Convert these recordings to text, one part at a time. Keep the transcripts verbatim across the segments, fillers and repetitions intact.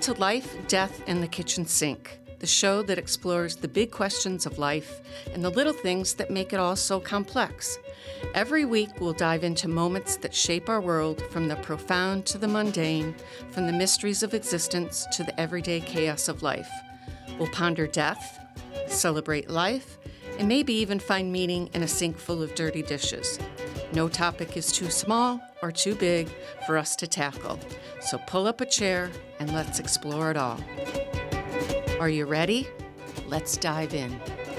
to Life, Death, and the Kitchen Sink, the show that explores the big questions of life and the little things that make it all so complex. Every week, we'll dive into moments that shape our world, from the profound to the mundane, from the mysteries of existence to the everyday chaos of life. We'll ponder death, celebrate life, and maybe even find meaning in a sink full of dirty dishes. No topic is too small or too big for us to tackle. So pull up a chair and let's explore it all. Are you ready? Let's dive in.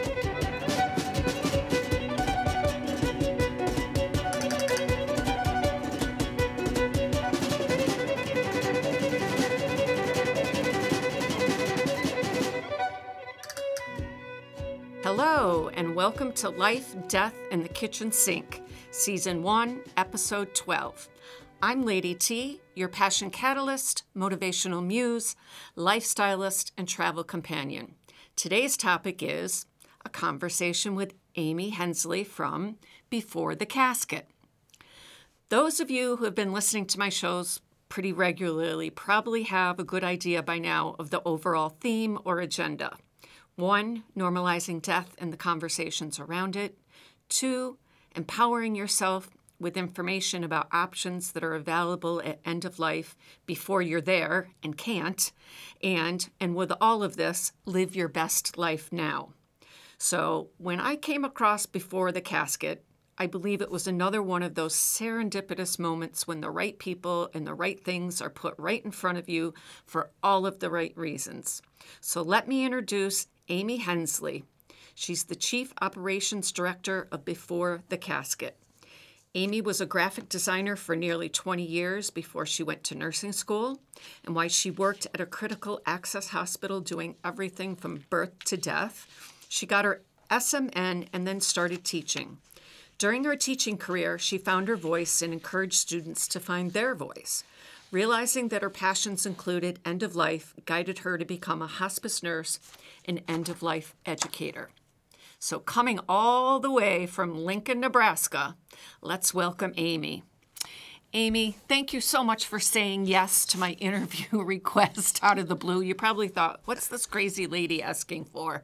Hello, and welcome to Life, Death, and the Kitchen Sink, Season one, Episode twelve. I'm Lady T, your passion catalyst, motivational muse, lifestylist, and travel companion. Today's topic is a conversation with Amy Hensley from Before the Casket. Those of you who have been listening to my shows pretty regularly probably have a good idea by now of the overall theme or agenda. One, normalizing death and the conversations around it. Two, empowering yourself with information about options that are available at end of life before you're there and can't. And, and with all of this, live your best life now. So when I came across Before the Casket, I believe it was another one of those serendipitous moments when the right people and the right things are put right in front of you for all of the right reasons. So let me introduce Amy Hensley. She's the Chief Operations Director of Before the Casket. Amy was a graphic designer for nearly twenty years before she went to nursing school, and while she worked at a critical access hospital doing everything from birth to death, she got her S M N and then started teaching. During her teaching career, she found her voice and encouraged students to find their voice. Realizing that her passions included end of life guided her to become a hospice nurse and end of life educator. So coming all the way from Lincoln, Nebraska, let's welcome Amy. Amy, thank you so much for saying yes to my interview request out of the blue. You probably thought, what's this crazy lady asking for?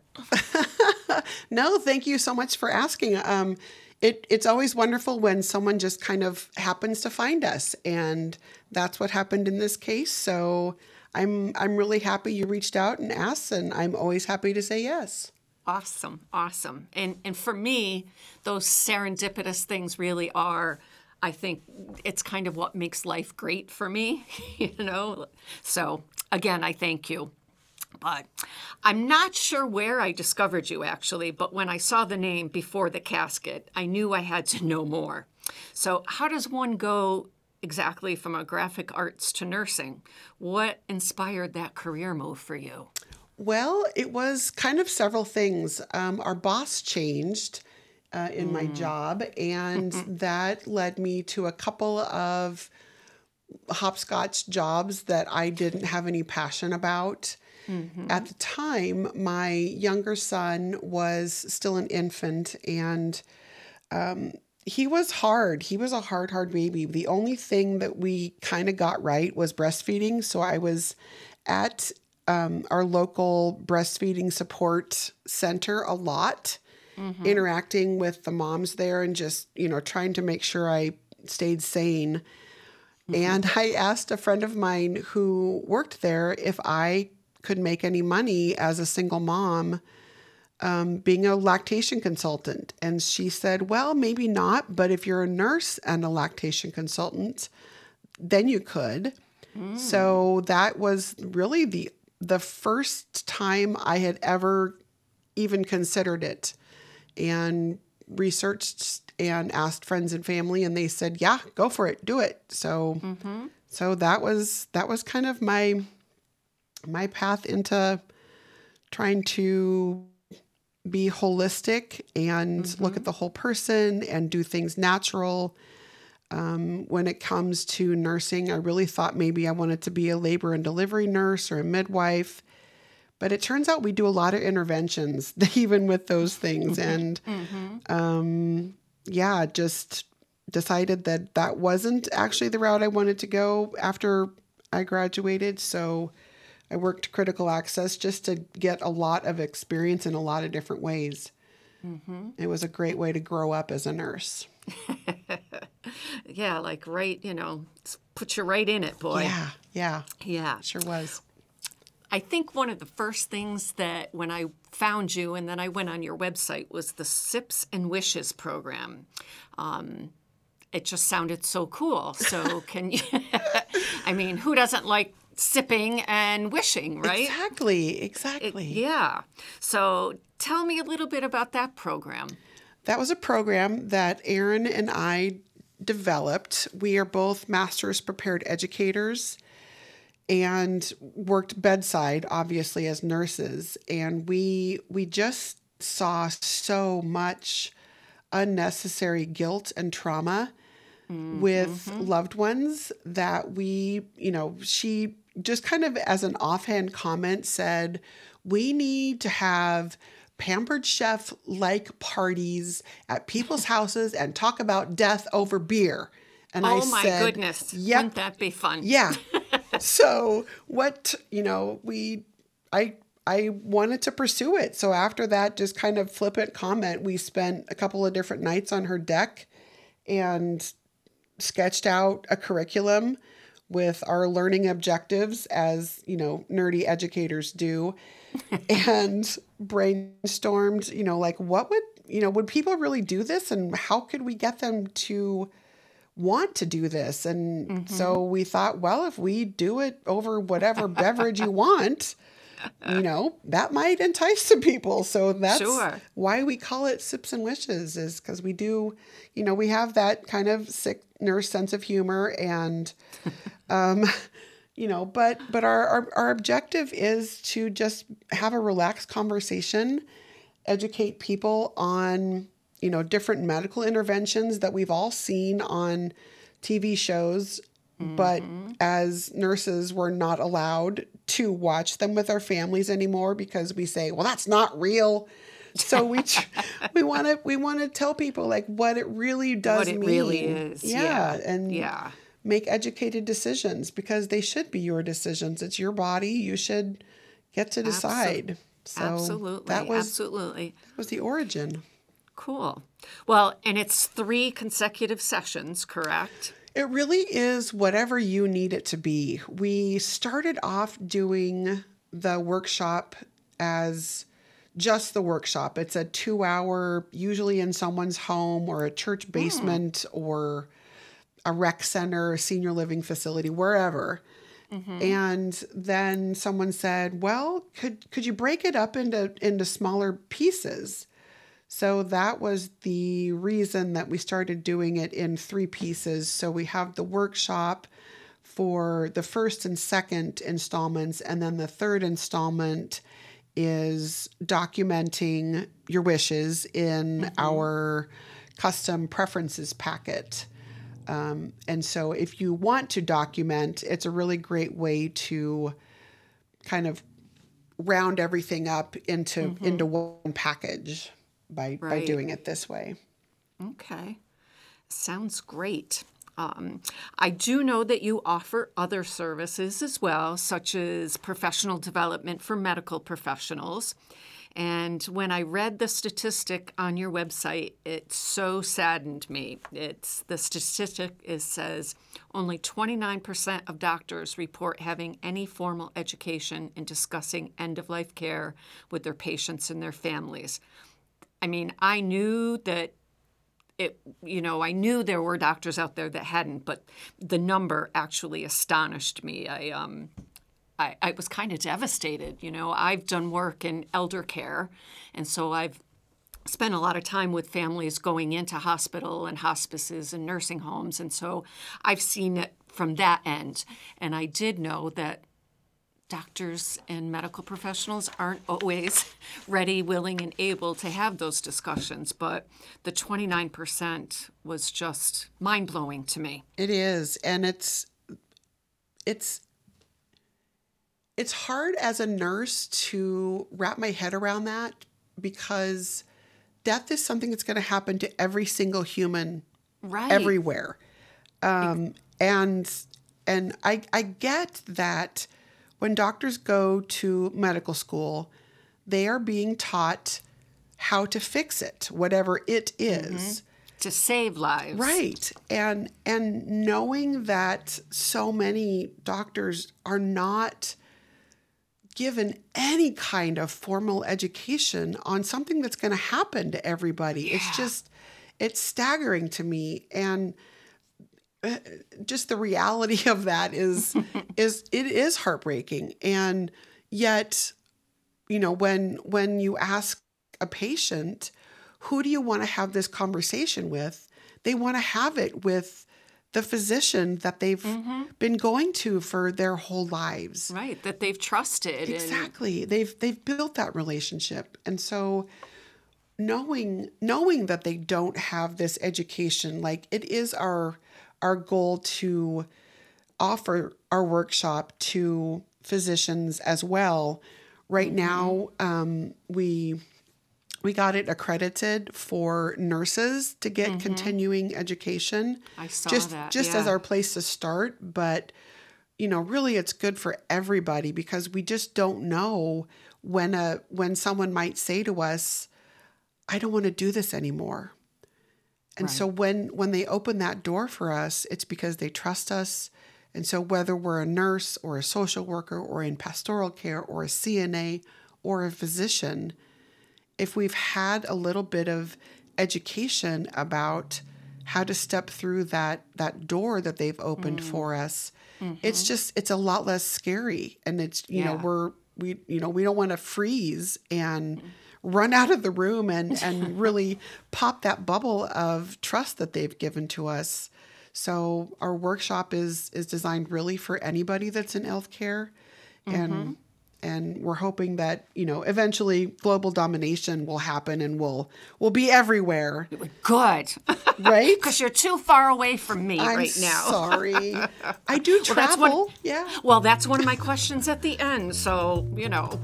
No, thank you so much for asking. Um, it, it's always wonderful when someone just kind of happens to find us, and that's what happened in this case. So I'm I'm really happy you reached out and asked, and I'm always happy to say yes. Awesome, awesome. And and for me, those serendipitous things really are, I think, it's kind of what makes life great for me, you know? So again, I thank you. But I'm not sure where I discovered you, actually, but when I saw the name Before the Casket, I knew I had to know more. So how does one go exactly from a graphic arts to nursing? What inspired that career move for you? Well, it was kind of several things. Um, our boss changed uh, in mm. my job, and that led me to a couple of hopscotch jobs that I didn't have any passion about. Mm-hmm. At the time, my younger son was still an infant, and um, he was hard. He was a hard, hard baby. The only thing that we kind of got right was breastfeeding. So I was at um, our local breastfeeding support center a lot, mm-hmm. interacting with the moms there and just, you know, trying to make sure I stayed sane. Mm-hmm. And I asked a friend of mine who worked there if I could make any money as a single mom um, being a lactation consultant. And she said, well, maybe not, but if you're a nurse and a lactation consultant, then you could. Mm. So that was really the the first time I had ever even considered it, and researched and asked friends and family, and they said, yeah, go for it, do it. So, mm-hmm. so that was, that was kind of my, my path into trying to be holistic and mm-hmm. look at the whole person and do things natural. Um, when it comes to nursing, I really thought maybe I wanted to be a labor and delivery nurse or a midwife, but it turns out we do a lot of interventions even with those things. And, mm-hmm. um, yeah, just decided that that wasn't actually the route I wanted to go after I graduated. So I worked critical access just to get a lot of experience in a lot of different ways. Mm-hmm. It was a great way to grow up as a nurse. Yeah, like right, you know, put you right in it, boy. Yeah, yeah. Yeah. Sure was. I think one of the first things that when I found you and then I went on your website was the Sips and Wishes program. Um, it just sounded so cool. So can you, I mean, who doesn't like sipping and wishing, right? Exactly, exactly. It, yeah. So tell me a little bit about that program. That was a program that Erin and I developed. We are both master's prepared educators and worked bedside, obviously, as nurses. And we we just saw so much unnecessary guilt and trauma mm-hmm. with loved ones that we, you know, she just kind of as an offhand comment said, we need to have Pampered Chef like parties at people's houses and talk about death over beer. And oh I my said, goodness. Yep. Wouldn't that be fun? Yeah. So what, you know, we, I, I wanted to pursue it. So after that, just kind of flippant comment, we spent a couple of different nights on her deck and sketched out a curriculum with our learning objectives as, you know, nerdy educators do. And brainstormed, you know, like what would, you know, would people really do this and how could we get them to want to do this? And mm-hmm. so we thought, well, if we do it over whatever beverage you want, you know, that might entice some people. So that's sure. why we call it Sips and Wishes, is because we do, you know, we have that kind of sick nurse sense of humor and, um, you know, but but our, our, our objective is to just have a relaxed conversation, educate people on, you know, different medical interventions that we've all seen on T V shows, mm-hmm. but as nurses, we're not allowed to watch them with our families anymore because we say, well, that's not real. So we we want to we want to tell people like what it really does what it mean. really is. Yeah, yeah. and yeah. make educated decisions because they should be your decisions. It's your body. You should get to decide. Absol- so absolutely. That was, absolutely. That was the origin. Cool. Well, and it's three consecutive sessions, correct? It really is whatever you need it to be. We started off doing the workshop as just the workshop. It's a two hour, usually in someone's home or a church basement mm. or a rec center, senior living facility, wherever. Mm-hmm. And then someone said, well, could could you break it up into, into smaller pieces? So that was the reason that we started doing it in three pieces. So we have the workshop for the first and second installments, and then the third installment is documenting your wishes in mm-hmm. our custom preferences packet. Um, and so if you want to document, it's a really great way to kind of round everything up into mm-hmm. into one package by, right. by doing it this way. Okay. Sounds great. Um, I do know that you offer other services as well, such as professional development for medical professionals. And when I read the statistic on your website, it so saddened me. It's the statistic is says only twenty-nine percent of doctors report having any formal education in discussing end-of-life care with their patients and their families. I mean, I knew that it, you know, I knew there were doctors out there that hadn't, but the number actually astonished me. I um. I, I was kind of devastated. You know, I've done work in elder care, and so I've spent a lot of time with families going into hospital and hospices and nursing homes, and so I've seen it from that end. And I did know that doctors and medical professionals aren't always ready, willing, and able to have those discussions, but the twenty-nine percent was just mind-blowing to me. It is, and it's it's It's hard as a nurse to wrap my head around that because death is something that's going to happen to every single human right. everywhere. Um, and and I, I get that when doctors go to medical school, they are being taught how to fix it, whatever it is. Mm-hmm. To save lives. Right. And and knowing that so many doctors are not given any kind of formal education on something that's going to happen to everybody. Yeah. It's just, it's staggering to me. And just the reality of that is, is it is heartbreaking. And yet, you know, when, when you ask a patient, who do you want to have this conversation with? They want to have it with the physician that they've mm-hmm. been going to for their whole lives. Right, that they've trusted. Exactly. And... They've they've built that relationship. And so knowing knowing that they don't have this education, like it is our our goal to offer our workshop to physicians as well. Right mm-hmm. now, um, we We got it accredited for nurses to get mm-hmm. continuing education. I saw just, that. Just yeah. as our place to start. But, you know, really it's good for everybody because we just don't know when a when someone might say to us, I don't want to do this anymore. And right. so when, when they open that door for us, it's because they trust us. And so whether we're a nurse or a social worker or in pastoral care or a C N A or a physician, if we've had a little bit of education about how to step through that that door that they've opened mm. for us, mm-hmm. it's just it's a lot less scary. And it's you yeah. know we're we you know we don't want to freeze and mm. run out of the room and and really pop that bubble of trust that they've given to us. So our workshop is is designed really for anybody that's in healthcare, mm-hmm. and. And we're hoping that, you know, eventually global domination will happen and we'll we'll be everywhere. Good. Right? Because you're too far away from me I'm right now. Sorry. I do travel. Well, one, yeah. Well, that's one of my questions at the end. So, you know.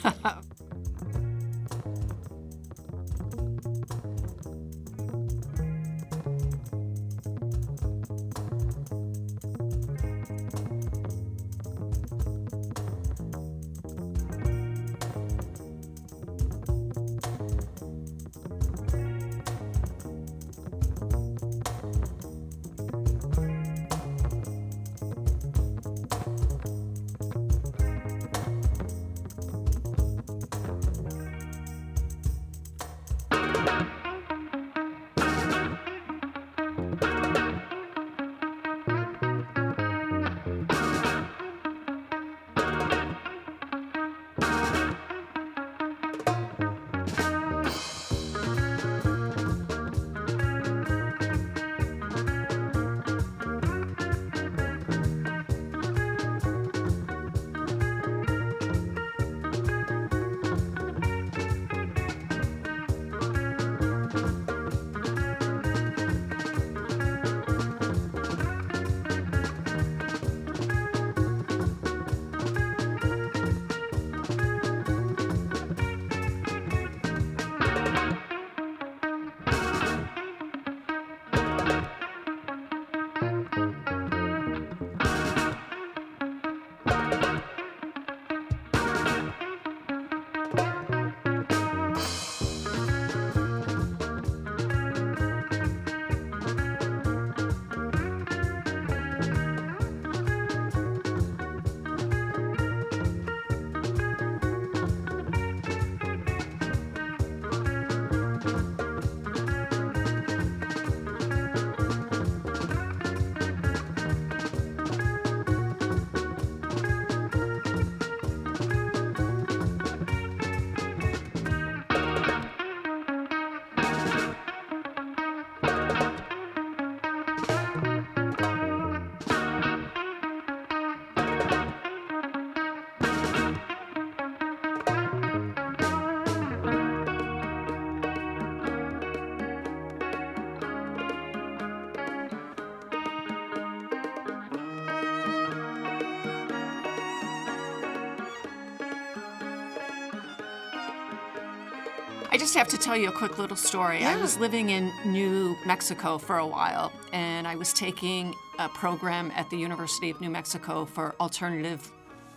I just have to tell you a quick little story. Yeah. I was living in New Mexico for a while, and I was taking a program at the University of New Mexico for alternative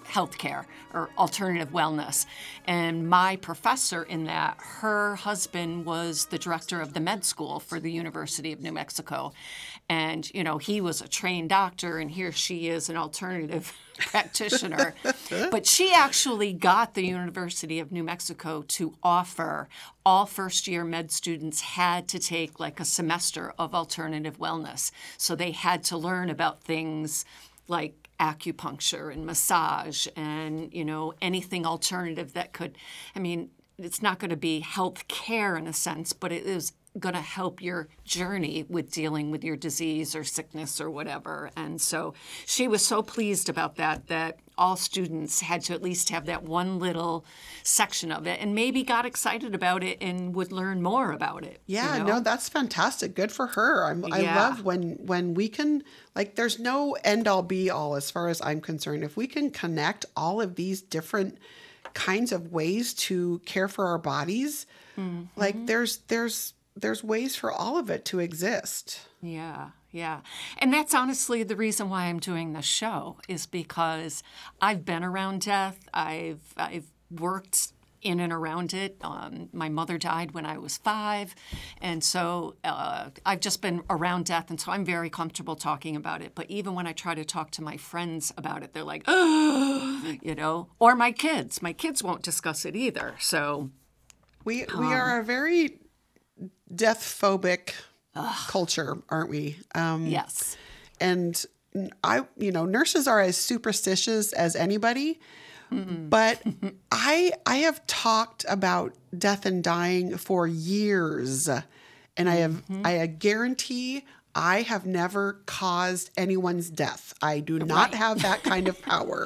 healthcare or alternative wellness. And my professor in that, her husband was the director of the med school for the University of New Mexico. And, you know, he was a trained doctor, and here she is an alternative practitioner. But she actually got the University of New Mexico to offer all first-year med students had to take like a semester of alternative wellness. So they had to learn about things like acupuncture and massage and, you know, anything alternative that could, I mean, it's not going to be health care in a sense, but it is going to help your journey with dealing with your disease or sickness or whatever. And so she was so pleased about that, that all students had to at least have that one little section of it and maybe got excited about it and would learn more about it. Yeah, you know? no, that's fantastic. Good for her. I'm, I Yeah. love when when we can, like, there's no end all be all as far as I'm concerned. If we can connect all of these different kinds of ways to care for our bodies, mm-hmm. like there's there's there's ways for all of it to exist. Yeah, yeah. And that's honestly the reason why I'm doing this show, is because I've been around death. I've I've worked in and around it. Um, my mother died when I was five. And so uh, I've just been around death. And so I'm very comfortable talking about it. But even when I try to talk to my friends about it, they're like, oh, you know, or my kids. My kids won't discuss it either. So we we um, are a very death phobic culture, aren't we? Um, yes. And I, you know, nurses are as superstitious as anybody. Mm-mm. But I I have talked about death and dying for years, and I have mm-hmm. I guarantee I have never caused anyone's death. I do not right. have that kind of power.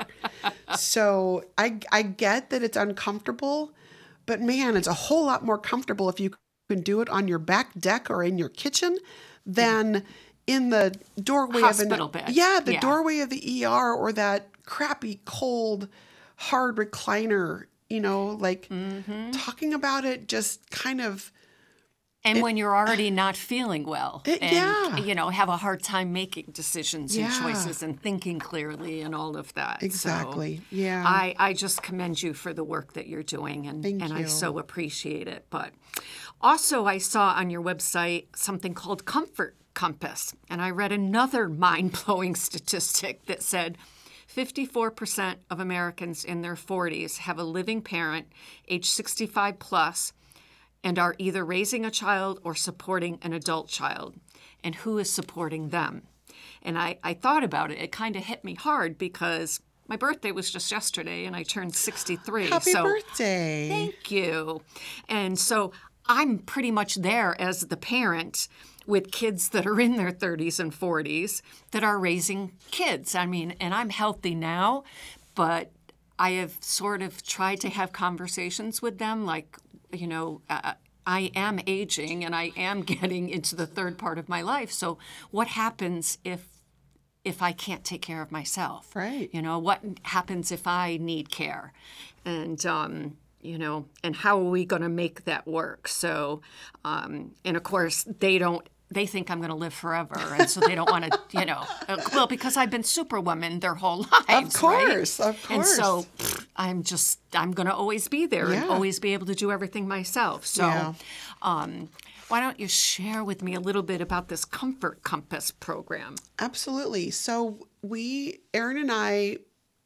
So I I get that it's uncomfortable, but man, it's a whole lot more comfortable if you can do it on your back deck or in your kitchen than in the doorway Hospital of an bed. yeah the yeah. doorway of the E R or that crappy cold hard recliner, you know, like mm-hmm. talking about it just kind of. And it, when you're already not feeling well it, and, yeah. you know, have a hard time making decisions yeah. and choices and thinking clearly and all of that. Exactly. So yeah. I, I just commend you for the work that you're doing, and, Thank and you. I so appreciate it. But also I saw on your website something called Comfort Compass, and I read another mind-blowing statistic that said fifty-four percent of Americans in their forties have a living parent age sixty-five plus and are either raising a child or supporting an adult child. And who is supporting them? And I, I thought about it. It kind of hit me hard because my birthday was just yesterday and I turned sixty-three. Happy so, birthday. Thank you. And so I'm pretty much there as the parent with kids that are in their thirties and forties that are raising kids. I mean, and I'm healthy now, but I have sort of tried to have conversations with them like, you know, uh, I am aging and I am getting into the third part of my life. So what happens if if I can't take care of myself? Right. You know, what happens if I need care? And, um, you know, and how are we going to make that work? So, um, and of course, they don't, they think I'm going to live forever. And so they don't want to, you know, uh, well, because I've been Superwoman their whole lives. Of course, right? of course. And so pfft, I'm just, I'm going to always be there yeah. and always be able to do everything myself. So yeah. um, why don't you share with me a little bit about this Comfort Compass program? Absolutely. So we, Erin and I,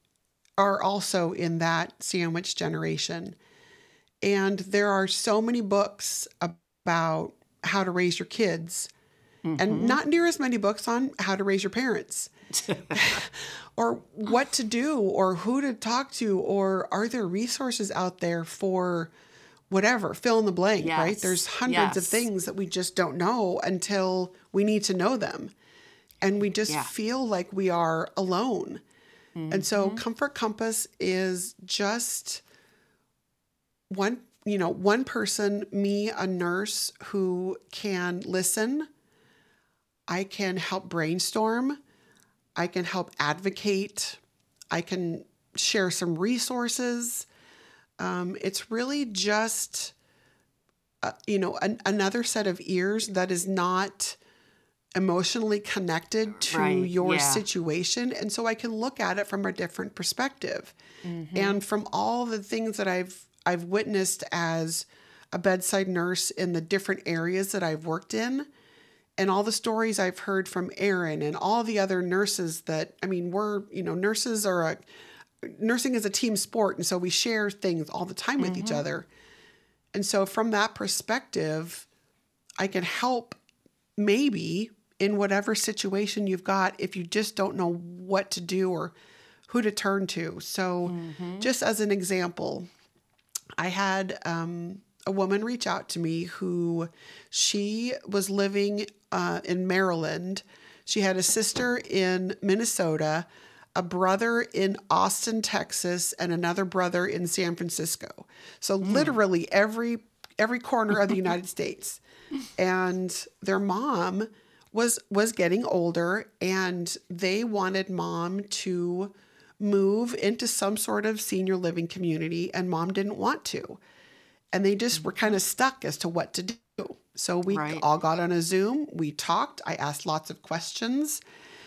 are also in that sandwich generation. And there are so many books about how to raise your kids, mm-hmm. and not near as many books on how to raise your parents or what to do or who to talk to, or are there resources out there for whatever, fill in the blank, yes. right? There's hundreds yes. of things that we just don't know until we need to know them. And we just yeah. feel like we are alone. Mm-hmm. And so Comfort Compass is just one you know, one person, me, a nurse who can listen. I can help brainstorm. I can help advocate. I can share some resources. Um, it's really just, uh, you know, an, another set of ears that is not emotionally connected to Right, your yeah. situation. And so I can look at it from a different perspective. Mm-hmm. And from all the things that I've I've witnessed as a bedside nurse in the different areas that I've worked in, and all the stories I've heard from Erin and all the other nurses that, I mean, we're, you know, nurses are a, nursing is a team sport. And so we share things all the time with each other. And so from that perspective, I can help maybe in whatever situation you've got if you just don't know what to do or who to turn to. So just as an example, I had um, a woman reach out to me who she was living uh, in Maryland. She had a sister in Minnesota, a brother in Austin, Texas, and another brother in San Francisco. So literally every every corner of the United States. And their mom was was getting older, and they wanted mom to move into some sort of senior living community, and mom didn't want to. And they just were kind of stuck as to what to do. So we Right. all got on a Zoom. We talked. I asked lots of questions.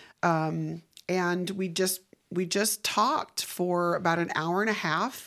Um, and we just we just talked for about an hour and a half.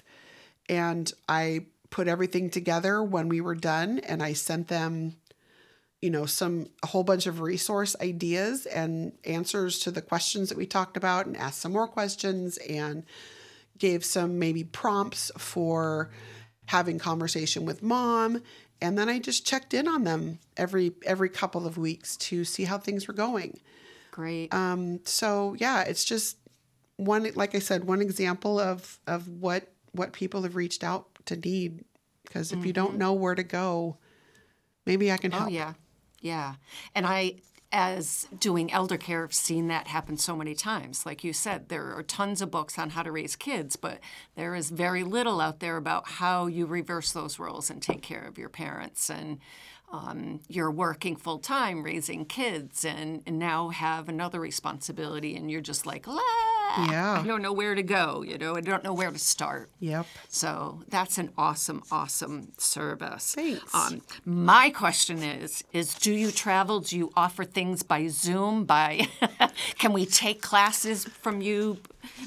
And I put everything together when we were done, and I sent them, you know, some a whole bunch of resource ideas and answers to the questions that we talked about, and asked some more questions and gave some maybe prompts for having conversation with mom. And then I just checked in on them every every couple of weeks to see how things were going. Great. Um, so yeah, it's just one, like I said, one example of of what what people have reached out to need. Because if you don't know where to go, maybe I can help. Oh, yeah. Yeah. And I, as doing elder care, have seen that happen so many times. Like you said, there are tons of books on how to raise kids, but there is very little out there about how you reverse those roles and take care of your parents. And um, you're working full time, raising kids, and, and now have another responsibility, and you're just like, "La, Yeah. I don't know where to go, you know, I don't know where to start." Yep. So that's an awesome, awesome service. Thanks. Um, my question is, is do you travel? Do you offer things by Zoom? By can we take classes from you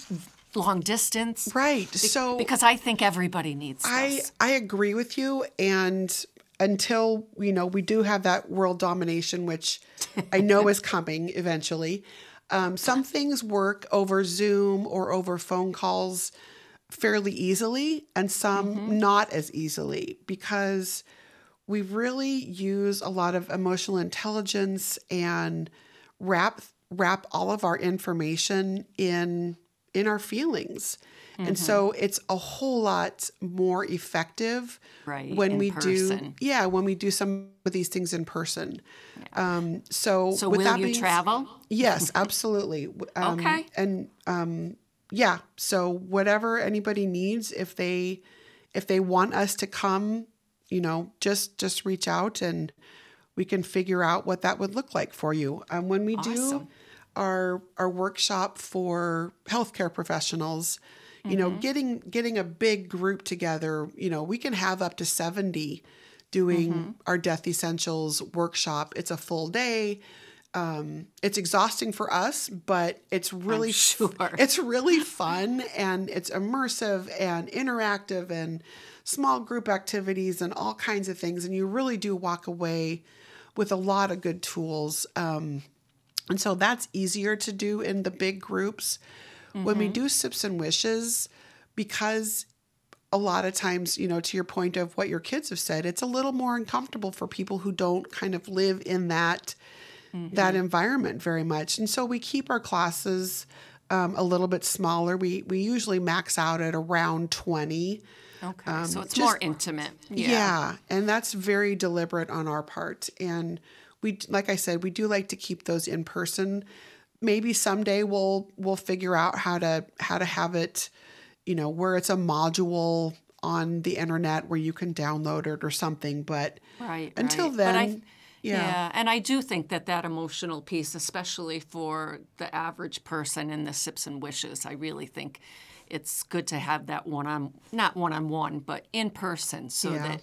long distance? Right. So Because I think everybody needs I this. I agree with you. And until, you know, we do have that world domination, which I know is coming eventually. Um, some things work over Zoom or over phone calls fairly easily, and some not as easily, because we really use a lot of emotional intelligence and wrap wrap all of our information in in our feelings. And so it's a whole lot more effective Right, when in we do person. yeah, when we do some of these things in person. Um, so So with will that you being s- travel? Yes, absolutely. W- Um, Okay. And um, yeah, so whatever anybody needs, if they if they want us to come, you know, just just reach out and we can figure out what that would look like for you. Um, when we do Awesome. our our workshop for healthcare professionals, you know, getting getting a big group together, you know, we can have up to seventy doing our Death Essentials workshop. It's a full day. Um, it's exhausting for us, but it's really f- sure. it's really fun, and it's immersive and interactive and small group activities and all kinds of things. And you really do walk away with a lot of good tools. Um, and so that's easier to do in the big groups. When we do Sips and Wishes, because a lot of times, you know, to your point of what your kids have said, it's a little more uncomfortable for people who don't kind of live in that that environment very much. And so we keep our classes um, a little bit smaller. We we usually max out at around twenty. Okay. so it's just- more intimate. Yeah. And that's very deliberate on our part. And we, like I said, we do like to keep those in person. Maybe someday we'll we'll figure out how to how to have it, you know, where it's a module on the internet where you can download it or something. But Right. until right. then, but I, yeah. yeah, and I do think that that emotional piece, especially for the average person in the Sips and Wishes, I really think it's good to have that one on, not one on one, but in person, so Yeah. that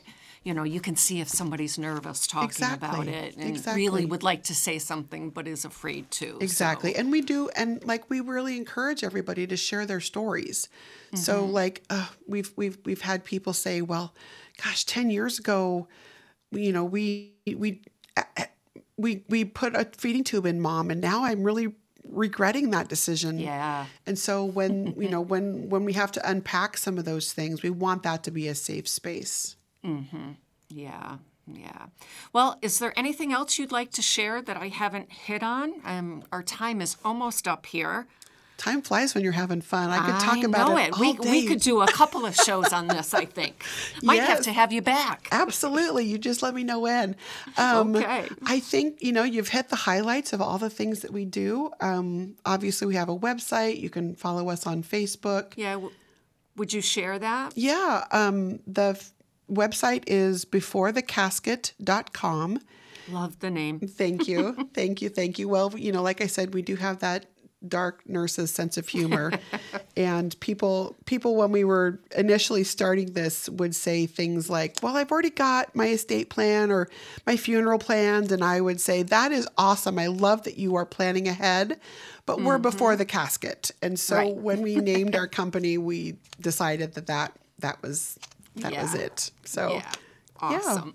you know, you can see if somebody's nervous talking Exactly. about it and Exactly. really would like to say something but is afraid to. Exactly. So, And we do, and like we really encourage everybody to share their stories. So like uh, we've we've we've had people say, well, gosh, ten years ago, you know, we we we we put a feeding tube in mom, and now I'm really regretting that decision. yeah. And so when you know when when we have to unpack some of those things, we want that to be a safe space. Yeah, yeah. Well, is there anything else you'd like to share that I haven't hit on? Um, our time is almost up here. Time flies when you're having fun. I could talk I about know it, it. all We, day. we could do a couple of shows on this, I think. Might have Yes. to have you back. Absolutely. You just let me know when. Um, Okay. I think, you know, you've hit the highlights of all the things that we do. Um, obviously, we have a website. You can follow us on Facebook. Yeah. W- would you share that? Yeah. Um, the f- website is before the casket dot com. Love the name. Thank you. thank you. Thank you. Well, you know, like I said, we do have that dark nurse's sense of humor. And people people when we were initially starting this would say things like, well, I've already got my estate plan or my funeral plans. And I would say, that is awesome. I love that you are planning ahead, but we're before the casket. And so Right. when we named our company, we decided that that, that was that was Yeah. it. So Yeah. Awesome.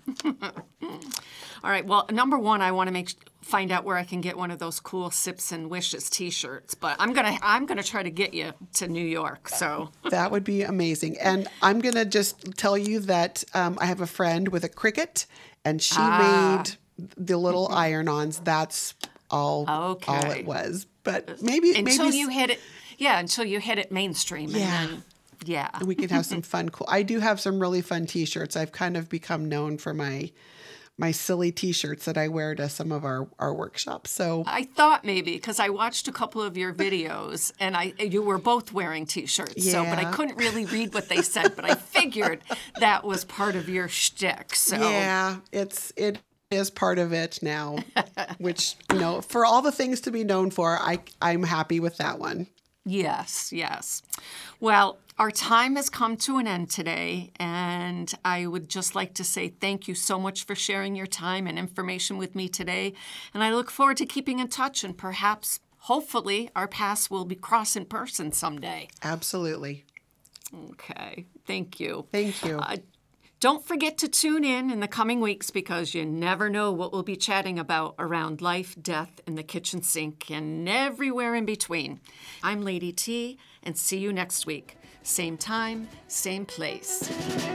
All right. Well, number one, I want to make find out where I can get one of those cool Sips and Wishes T-shirts. But I'm gonna I'm gonna try to get you to New York. So that would be amazing. And I'm going to just tell you that um, I have a friend with a Cricut, and she Ah. made the little iron-ons. That's all, Okay. all it was. But maybe until maybe you hit it, yeah, until you hit it mainstream, Yeah. and then yeah, we can have some fun. Cool. I do have some really fun T-shirts. I've kind of become known for my my silly T-shirts that I wear to some of our, our workshops. So I thought maybe because I watched a couple of your videos and I you were both wearing T-shirts. So, but I Yeah. couldn't really read what they said. But I figured that was part of your shtick. So yeah, it's it is part of it now, which, you know, for all the things to be known for, I I'm happy with that one. yes, yes. Well, our time has come to an end today, and I would just like to say thank you so much for sharing your time and information with me today. And I look forward to keeping in touch, and perhaps, hopefully, our paths will be crossed in person someday. Absolutely. Okay, thank you. Thank you. Uh, Don't forget to tune in in the coming weeks because you never know what we'll be chatting about around life, death, and the kitchen sink, and everywhere in between. I'm Lady T, and see you next week. Same time, same place.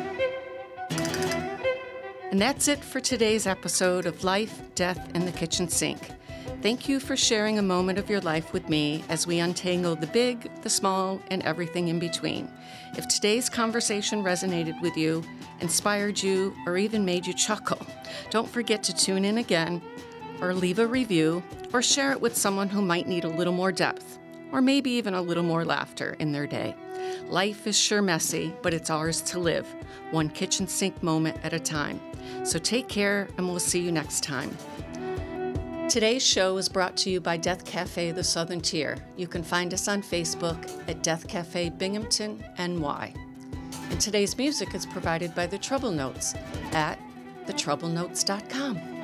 And that's it for today's episode of Life, Death, and the Kitchen Sink. Thank you for sharing a moment of your life with me as we untangle the big, the small, and everything in between. If today's conversation resonated with you, inspired you, or even made you chuckle, don't forget to tune in again, or leave a review, or share it with someone who might need a little more depth, or maybe even a little more laughter in their day. Life is sure messy, but it's ours to live, one kitchen sink moment at a time. So take care, and we'll see you next time. Today's show is brought to you by Death Cafe The Southern Tier. You can find us on Facebook at Death Cafe Binghamton, N Y. And today's music is provided by The Trouble Notes at the trouble notes dot com.